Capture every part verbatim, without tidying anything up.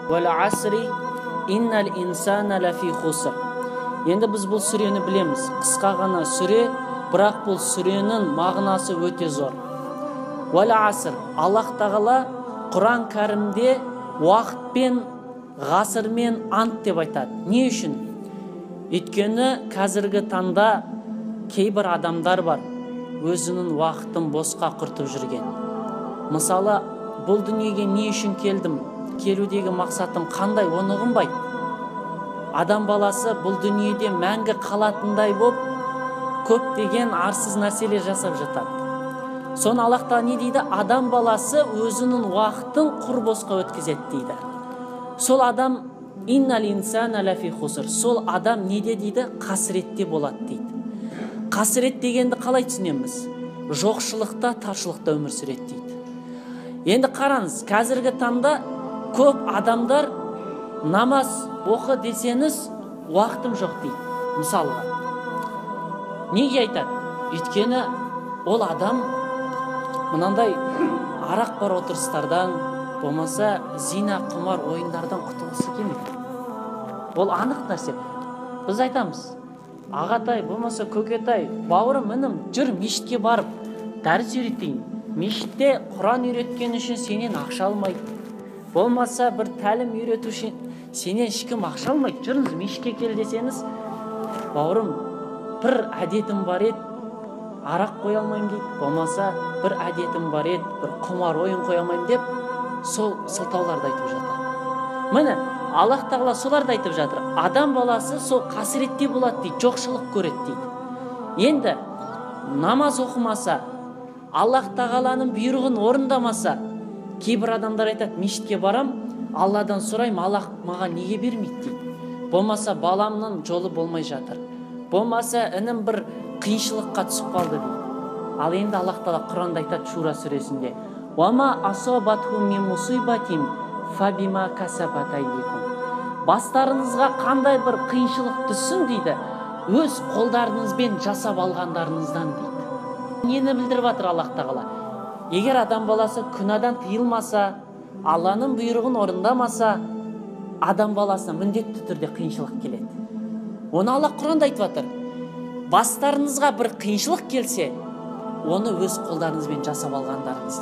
Вал асри иннал инсана лафи хуср. Енді біз бұл сүрені білеміз. Қысқа ғана сүре, бірақ бұл сүренің мағынасы өте зор. Вал аср, Аллах тағала Құран кәрімде уақытпен, ғасырмен ант деп айтады. Не үшін? Өйткені қазіргі таңда кейбір адамдар бар, өзінің уақытын босқа құртып жүрген. Мысалы, бұл дүниеге не үшін келдім? Келудегі мақсатым қандай, оны ұғынбайды. Адам баласы бұл дүниеде мәңгі қалатындай боп, көптеген арсыз нәрселер жасап жатады. Соны Аллах тағала не дейді? Адам баласы өзінің уақытын құр босқа өткізеді дейді. Сол адам иннал инсана лафи хуср. Сол адам неде дейді? Қасіретте болады дейді. Қасірет дегенді қалай түсінеміз? Жоқшылықта, таршылықта өмір сүреді дейді. Енді қараңыз, қазіргі таңда көп адамдар намаз оқы десеңіз, уақытым жоқ дейді. Мысалға. Неге айтады? Өйткені ол адам мынандай арақ бар отырыстардан, болмаса зина, құмар ойындардан құтылғысы келмейді. Ол анық нәрсе. Біз айтамыз, ағатай, болмаса көкетай, бауырым, інім, жүр мешітке барып дәріс үйретейін. Мешітте Құран үйреткен үшін сенен ақша алмайды. Болмаса бір тәлім үйрету үшін сенен ешкім ақша алмайды. Жүріңіз мешітке кел десеңіз, бауырым, бір әдетім бар еді, арақ қоя алмаймын дейді. Болмаса бір әдетім бар еді, бір құмар ойын қоя алмаймын деп, сол сылтауларды айтып жатыр. Міне, Аллах тағала соларды айтып жатыр. Адам баласы сол қасіретте болады дейді, жоқшылық көреді дейді. Енді намаз оқымаса, Аллах тағаланың бұйрығын орындамаса, кейбір адамдар айтады, мешітке барам, Алладан сұрайым, Аллах маған неге бермейді дейді. Болмаса баламның жолы болмай жатыр. Болмаса інім бір қиыншылыққа түсіп қалды дейді. Ал енді Аллах тағала Құранда айтады Шура сүресінде: "Уама асабатхум мин мусибатин фабима касабат айдикум". Бастарыңызға қандай бір қиыншылық түссін дейді, өз қолдарыңызбен жасап алғандарыңыздан дейді. Нені білдіріп жатыр Аллах тағала? Егер адам баласы күнәдан тыйылмаса, Алланың бұйрығын орындамаса, адам баласына міндетті түрде қиыншылық келеді. Оны Аллах Құранда айтып жатыр. Бастарыңызға бір қиыншылық келсе, оны өз қолдарыңызбен жасап алғандарыңыз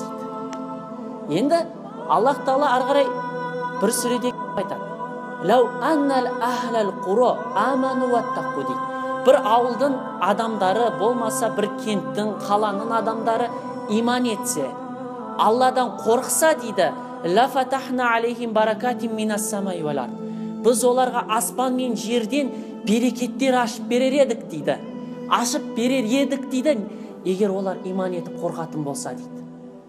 дейді. Енді Аллах тағала ары қарай бір сүреде айтады. Лау аннал ахлал қуро аману ваттақу дейді. Бір ауылдың адамдары, болмаса бір кенттің, қаланың адамдары иман етсе, Алладан қорқса дейді, ла фатахна алейхим баракатин минас самай вал ард. Біз оларға аспан мен жерден берекеттер ашып берер едік дейді. Ашып берер едік дейді, егер олар иман етіп қорқатын болса дейді.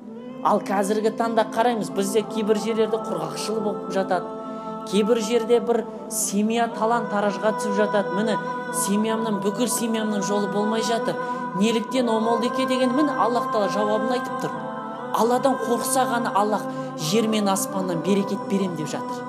Ал қазіргі таңда қараймыз, бізде кейбір жерлерде құрғақшылық болып жатады. Кейбір жерде бір семья талан таражға түсіп жатады. Міне, семьямның, бүкіл семьямның жолы болмай жатыр. Неліктен о молдеке деген, міне Аллах тағала жауабын айтып тұр. Алладан қорқса ғана Аллах жер мен аспаннан берекет берем деп жатыр.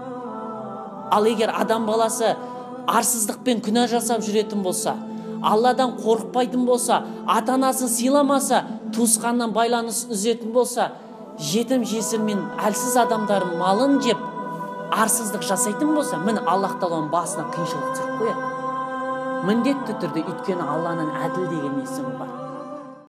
Ал егер адам баласы арсыздықпен күнә жасап жүретін болса, Алладан қорықпайтын болса, ата-анасын сыйламаса, туысқаннан байланыс үзетін болса, жетім жесір мен әлсіз адамдардың малын жеп, арсыздық жасайтын болса, міне Аллах тағаланың басына қиыншылық түсіріп қояды. Міндетті түрде, өйткені Алланың әділ деген есімі бар.